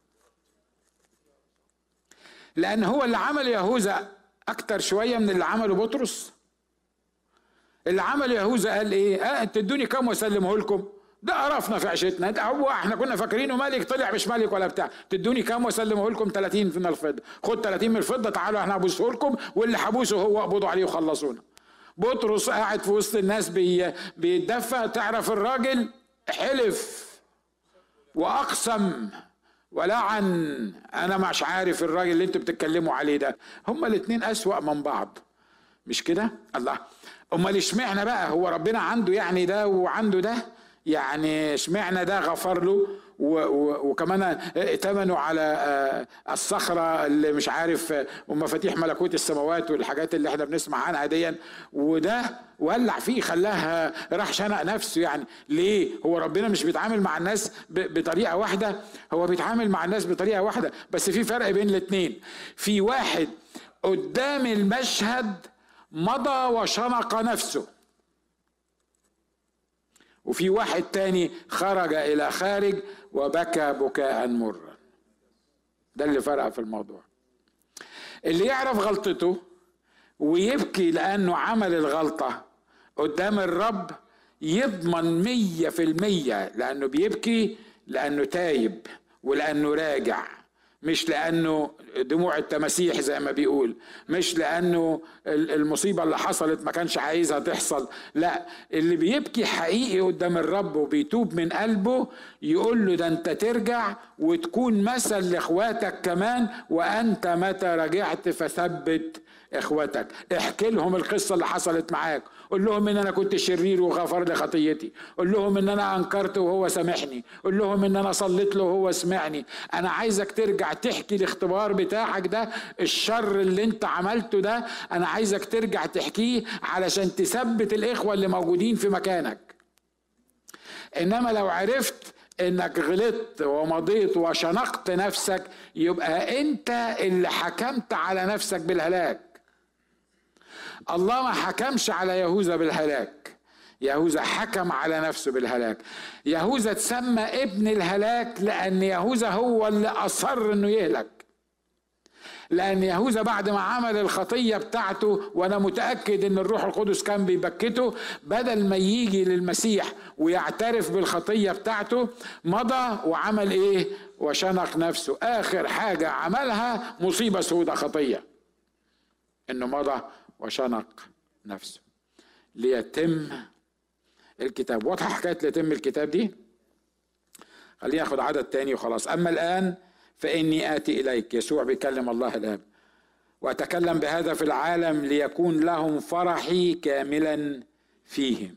S1: لان هو اللي عمل يهوذا اكتر شويه من اللي عمله بطرس. اللي عمل يهوذا قال ايه؟ اه تدوني كام واسلمه لكم؟ ده قرفنا في عيشتنا، ده هو احنا كنا فاكرينه ملك طلع مش ملك ولا بتاع. تدوني كام واسلمه لكم؟ ثلاثين من الفضه. خد ثلاثين من الفضه، تعالوا احنا هبوسه لكم، واللي حبوسه هو اقبضوا عليه وخلصونا. بطرس قاعد في وسط الناس بي بيتدفى، تعرف الراجل حلف واقسم ولعن. انا مش عارف الراجل اللي انتوا بتتكلموا عليه ده. هما الاثنين اسوأ من بعض، مش كده؟ الله، امال اشمعنى بقى هو ربنا عنده يعني ده وعنده ده؟ يعني اشمعنى ده غفر له وكمان ائتمنوا على الصخرة اللي مش عارف ومفاتيح ملكوت السماوات والحاجات اللي احنا بنسمع عنها دي، وده ولع فيه خلاها راح شنق نفسه. يعني ليه؟ هو ربنا مش بيتعامل مع الناس بطريقة واحدة؟ هو بيتعامل مع الناس بطريقة واحدة، بس في فرق بين الاتنين. في واحد قدام المشهد مضى وشنق نفسه، وفي واحد تاني خرج إلى خارج وبكى بكاء مرا. ده اللي فرق في الموضوع. اللي يعرف غلطته ويبكي لأنه عمل الغلطة قدام الرب، يضمن مية في المية، لأنه بيبكي لأنه تايب ولأنه راجع، مش لأنه دموع التماسيح زي ما بيقول، مش لأنه المصيبة اللي حصلت ما كانش عايزها تحصل. لا، اللي بيبكي حقيقي قدام الرب وبيتوب من قلبه يقول له ده انت ترجع وتكون مثل لاخواتك كمان، وانت متى رجعت فثبت اخواتك. احكي لهم القصة اللي حصلت معاك، قول لهم ان انا كنت شرير وغفر لي خطيتي، قول لهم ان انا انكرت وهو سامحني، قول لهم ان انا صليت له وهو سمعني. انا عايزك ترجع تحكي الاختبار بتاعك ده، الشر اللي انت عملته ده، انا عايزك ترجع تحكيه علشان تثبت الاخوة اللي موجودين في مكانك. انما لو عرفت انك غلطت ومضيت وشنقت نفسك، يبقى انت اللي حكمت على نفسك بالهلاك. الله ما حكمش على يهوذا بالهلاك، يهوذا حكم على نفسه بالهلاك. يهوذا تسمى ابن الهلاك لأن يهوذا هو اللي أصر انه يهلك، لأن يهوذا بعد ما عمل الخطية بتاعته، وأنا متأكد أن الروح القدس كان بيبكته، بدل ما يجي للمسيح ويعترف بالخطية بتاعته، مضى وعمل إيه؟ وشنق نفسه. آخر حاجة عملها مصيبة سودة، خطية، إنه مضى وشنق نفسه ليتم الكتاب. واضحة حكاية ليتم الكتاب دي؟ خلينا ناخد عدد تاني وخلاص. أما الآن فإني آتي إليك، يسوع بيكلم الله الآب، وأتكلم بهذا في العالم ليكون لهم فرحي كاملا فيهم.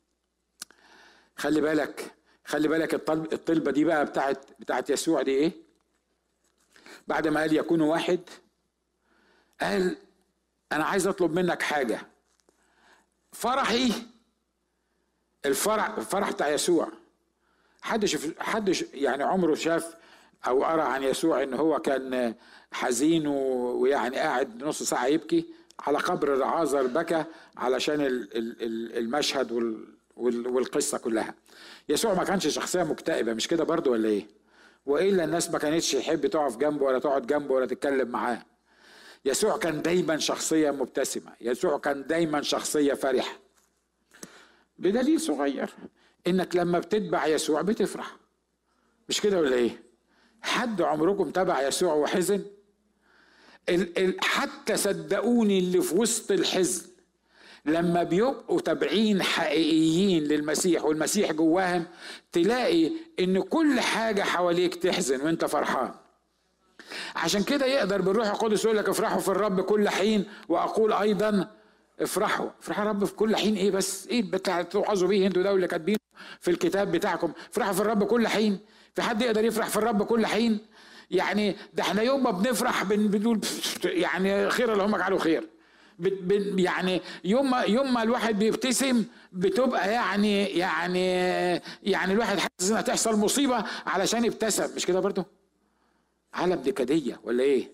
S1: خلي بالك خلي بالك الطلب الطلبة دي بقى بتاعت بتاعت يسوع دي إيه؟ بعد ما قال يكونوا واحد، قال أنا عايز أطلب منك حاجة. فرحي، الفرح الفرح بتاع يسوع، حدش حدش يعني عمره شاف او قرأ عن يسوع ان هو كان حزين ويعني قاعد نص ساعة يبكي على قبر العازر، بكى علشان المشهد والقصة كلها. يسوع ما كانش شخصية مكتئبة، مش كده برضو ولا ايه؟ وإلا الناس ما كانتش يحب تقف جنبه ولا تقعد جنبه ولا تتكلم معاه. يسوع كان دايما شخصية مبتسمة، يسوع كان دايما شخصية فرحة، بدليل صغير انك لما بتتبع يسوع بتفرح، مش كده ولا ايه؟ حد عمركم تبع يسوع وحزن؟ ال ال حتى صدقوني اللي في وسط الحزن لما بيبقوا تابعين حقيقيين للمسيح والمسيح جواهم، تلاقي ان كل حاجة حواليك تحزن وانت فرحان. عشان كده يقدر بالروح القدس يقول لك افرحوا في الرب كل حين، واقول ايضا افرحوا. افرحوا الرب في كل حين ايه بس؟ ايه بتوعظوا بيه انتوا ده اللي كاتبينه في الكتاب بتاعكم؟ افرحوا في الرب كل حين. في حد يقدر يفرح في الرب كل حين؟ يعني ده احنا يوم ما بنفرح بنقول يعني خير اللهم اجعله خير. يعني يوم ما يوم ما الواحد بيبتسم بتبقى يعني يعني يعني الواحد حاسس انها تحصل مصيبه علشان يبتسم، مش كده برضه؟ عالم نكديه ولا ايه؟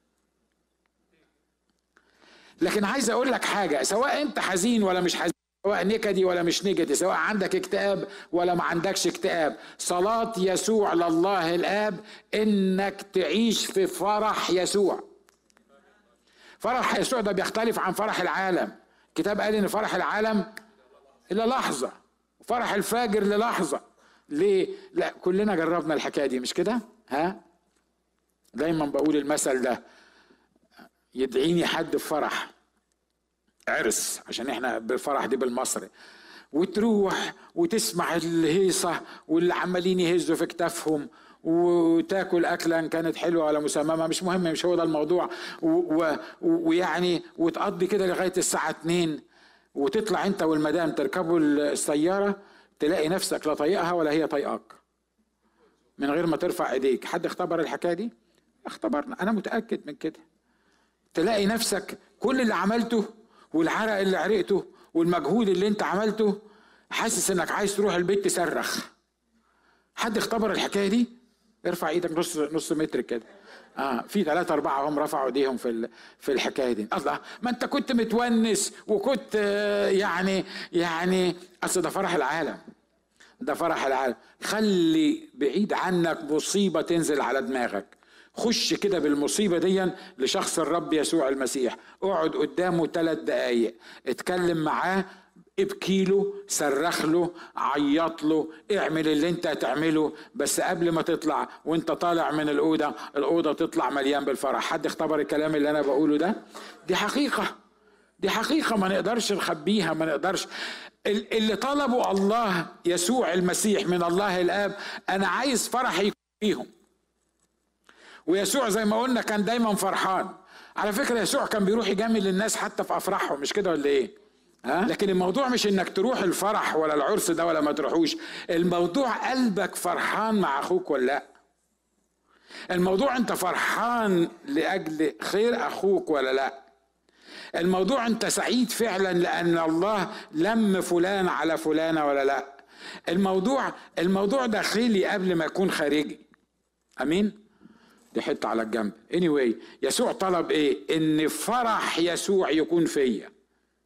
S1: لكن عايز اقول لك حاجه، سواء انت حزين ولا مش حزين، سواء نكدي ولا مش نكدي، سواء عندك اكتئاب ولا ما عندكش اكتئاب، صلاة يسوع لله الآب انك تعيش في فرح يسوع. فرح يسوع ده بيختلف عن فرح العالم. الكتاب قال ان فرح العالم إلى لحظة، فرح الفاجر للحظة. ليه؟ لا كلنا جربنا الحكاية دي، مش كده؟ ها؟ دايما بقول المثل ده، يدعيني حد بفرح عرس، عشان احنا بالفرح دي بالمصري، وتروح وتسمع الهيصة واللي عمالين يهزوا في كتافهم، وتاكل اكله ان كانت حلوه ولا مسممه، مش مهم، مش هو ده الموضوع، ويعني وتقضي كده لغايه الساعه اتنين، وتطلع انت والمدام تركبوا السياره، تلاقي نفسك لا طايقها ولا هي طايقاك من غير ما ترفع ايديك. حد اختبر الحكايه دي؟ اختبرنا، انا متاكد من كده. تلاقي نفسك كل اللي عملته والعرق اللي عرقته والمجهود اللي انت عملته، حاسس انك عايز تروح البيت تصرخ. حد اختبر الحكايه دي؟ ارفع ايدك نص نص متر كده. اه في ثلاثة أربعة هم رفعوا ايديهم في في الحكايه دي. الله، ما انت كنت متونس وكنت آه يعني يعني اصل ده فرح العالم، ده فرح العالم. خلي بعيد عنك مصيبه تنزل على دماغك، خش كده بالمصيبة دي لشخص الرب يسوع المسيح، اقعد قدامه ثلاث دقايق، اتكلم معاه، ابكي له، صرخ له، عيط له، اعمل اللي انت هتعمله، بس قبل ما تطلع وانت طالع من الأوضة، الأوضة تطلع مليان بالفرح. حد اختبر الكلام اللي انا بقوله ده؟ دي حقيقة، دي حقيقة ما نقدرش نخبيها، ما نقدرش. اللي طلبوا الله يسوع المسيح من الله الآب، انا عايز فرح يكون فيهم. ويسوع زي ما قلنا كان دايما فرحان. على فكرة يسوع كان بيروح يجامل الناس حتى في أفراحهم، مش كده ولا ايه؟ ها؟ لكن الموضوع مش انك تروح الفرح ولا العرس ده ولا ما تروحوش، الموضوع قلبك فرحان مع اخوك ولا لا. الموضوع انت فرحان لأجل خير اخوك ولا لا. الموضوع انت سعيد فعلا لأن الله لم فلان على فلانة ولا لا. الموضوع الموضوع داخلي قبل ما يكون خارجي. امين. دي حته على الجنب. anyway يسوع طلب ايه؟ ان فرح يسوع يكون فيا.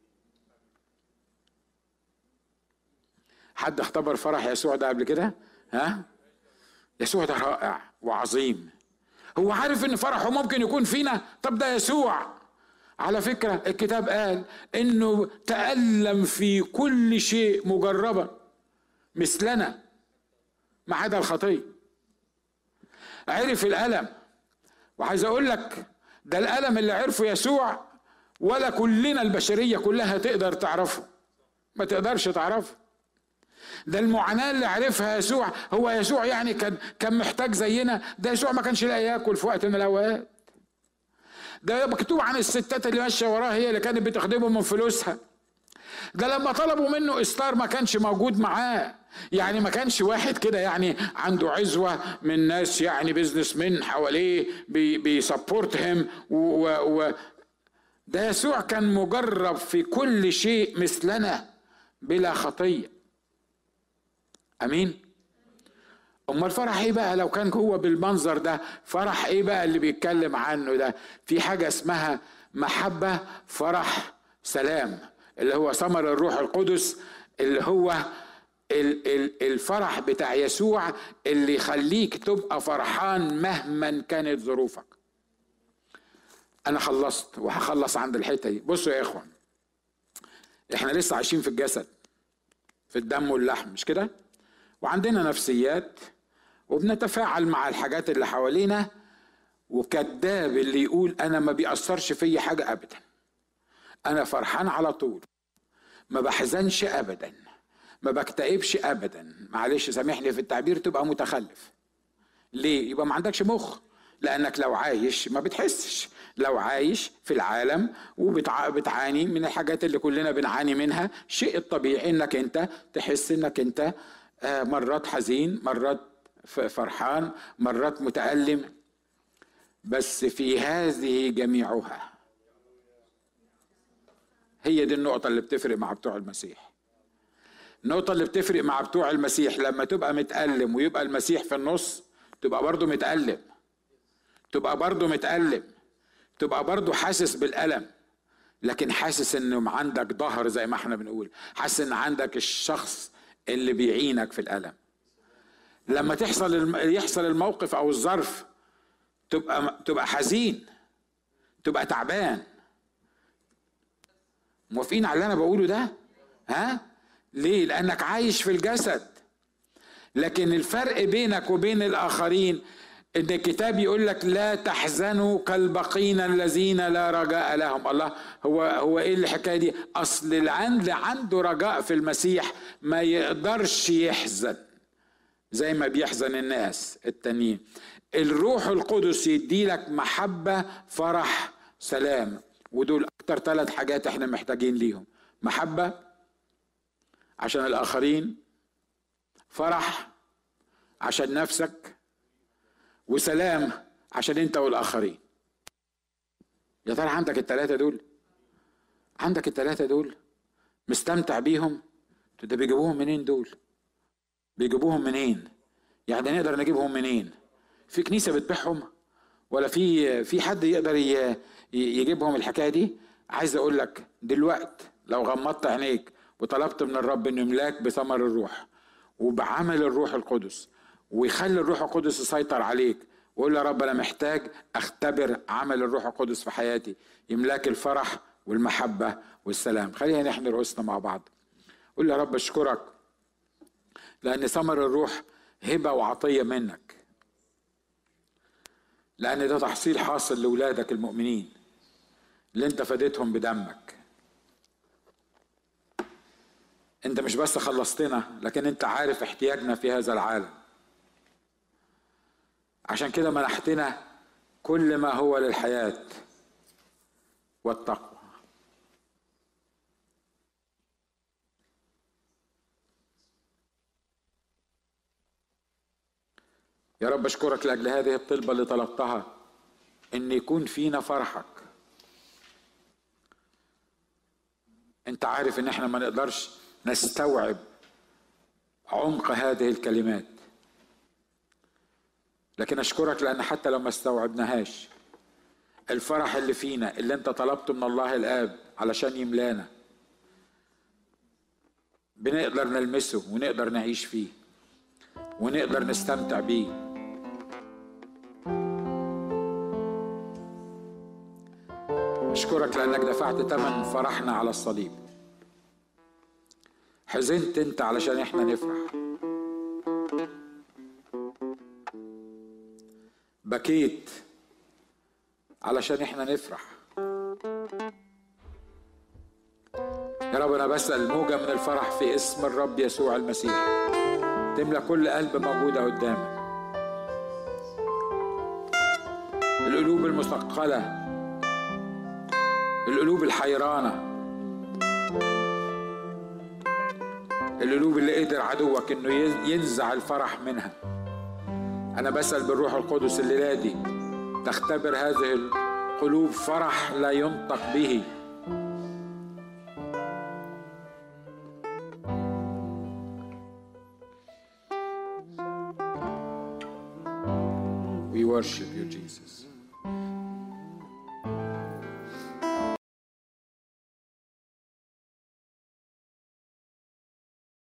S1: حد اختبر فرح يسوع ده قبل كده؟ ها؟ يسوع ده رائع وعظيم. هو عارف ان فرحه ممكن يكون فينا. طب ده يسوع على فكرة الكتاب قال انه تألم في كل شيء مجربا مثلنا ما عدا الخطية. عرف الألم. وعايز اقول لك ده الألم اللي عرفه يسوع ولا كلنا البشرية كلها تقدر تعرفه، ما تقدرش تعرفه. ده المعاناة اللي عرفها يسوع. هو يسوع يعني كان كان محتاج زينا؟ ده يسوع ما كانش لاقي ياكل في وقت من الأوقات. ده مكتوب عن الستات اللي ماشيه وراه هي اللي كانت بتخدمه من فلوسها. ده لما طلبوا منه إستار ما كانش موجود معاه، يعني ما كانش واحد كده يعني عنده عزوة من ناس يعني بيزنس من حواليه بيسبورت هيم و, و ده يسوع كان مجرب في كل شيء مثلنا بلا خطية. امين. امال فرح ايه بقى لو كان هو بالمنظر ده؟ فرح ايه بقى اللي بيتكلم عنه ده؟ في حاجة اسمها محبة، فرح، سلام، اللي هو ثمر الروح القدس، اللي هو الفرح بتاع يسوع اللي يخليك تبقى فرحان مهما كانت ظروفك. انا خلصت وهخلص عند الحتة دي. بصوا يا اخوان، احنا لسه عايشين في الجسد، في الدم واللحم، مش كده؟ وعندنا نفسيات وبنتفاعل مع الحاجات اللي حوالينا. وكذاب اللي يقول انا ما بيأثرش في حاجة ابدا، انا فرحان على طول، ما بحزنش ابدا، ما بكتئبش ابدا. معلش سامحني في التعبير، تبقى متخلف. ليه؟ يبقى ما عندكش مخ. لانك لو عايش ما بتحسش. لو عايش في العالم وبتعاني من الحاجات اللي كلنا بنعاني منها، شيء الطبيعي انك انت تحس انك انت مرات حزين، مرات فرحان، مرات متألم. بس في هذه جميعها، هي دي النقطة اللي بتفرق مع بتوع المسيح. النقطة اللي بتفرق مع بتوع المسيح لما تبقى متألم ويبقى المسيح في النص، تبقى برضو متألم، تبقى برضو متألم، تبقى برضو حاسس بالألم، لكن حاسس انه عندك ظهر زي ما احنا بنقول، حاسس ان عندك الشخص اللي بيعينك في الألم. لما تحصل يحصل الموقف او الظرف، تبقى تبقى حزين، تبقى تعبان. موافقين على اللي انا بقوله ده؟ ها؟ ليه؟ لانك عايش في الجسد. لكن الفرق بينك وبين الاخرين ان الكتاب يقول لك لا تحزنوا كالبقين الذين لا رجاء لهم. الله، هو هو ايه الحكايه دي؟ اصل اللي عنده رجاء في المسيح ما يقدرش يحزن زي ما بيحزن الناس التانيين. الروح القدس يدي لك محبة، فرح، سلام. ودول اكتر ثلاث حاجات احنا محتاجين ليهم: محبة عشان الاخرين، فرح عشان نفسك، وسلام عشان انت والاخرين. يا ترى عندك الثلاثة دول؟ عندك الثلاثة دول؟ مستمتع بيهم؟ ده بيجيبوهم منين دول؟ بيجيبوهم منين؟ يعني نقدر نجيبهم منين؟ في كنيسة بتبيعهم؟ ولا في في حد يقدر يجيبهم الحكاية دي؟ عايز اقول لك دلوقتي لو غمضت عينيك وطلبت من الرب انه يملاك بثمر الروح وبعمل الروح القدس، ويخلي الروح القدس يسيطر عليك وقول يا رب أنا محتاج أختبر عمل الروح القدس في حياتي، يملاك الفرح والمحبة والسلام. خلينا نحن رؤوسنا مع بعض. قول يا رب أشكرك لأن ثمر الروح هبة وعطية منك، لأن ده تحصيل حاصل لأولادك المؤمنين اللي انت فديتهم بدمك. انت مش بس خلصتنا، لكن انت عارف احتياجنا في هذا العالم، عشان كده منحتنا كل ما هو للحياة والتقوى. يا رب اشكرك لاجل هذه الطلبة اللي طلبتها، ان يكون فينا فرحك. انت عارف ان احنا ما نقدرش نستوعب عمق هذه الكلمات، لكن اشكرك لان حتى لو ما استوعبناهاش، الفرح اللي فينا اللي انت طلبته من الله الاب علشان يملانا بنقدر نلمسه ونقدر نعيش فيه ونقدر نستمتع بيه. اشكرك لانك دفعت ثمن فرحنا على الصليب. حزنت انت علشان احنا نفرح، بكيت علشان احنا نفرح. يا رب انا بسأل موجة من الفرح في اسم الرب يسوع المسيح تملى كل قلب موجودة قدامك. القلوب المثقلة، القلوب الحيرانة، القلوب اللي قدر عدوك انه ينزع الفرح منها، انا بسأل بالروح القدس الليلة دي تختبر هذه القلوب فرح لا ينطق به. We worship you, Jesus.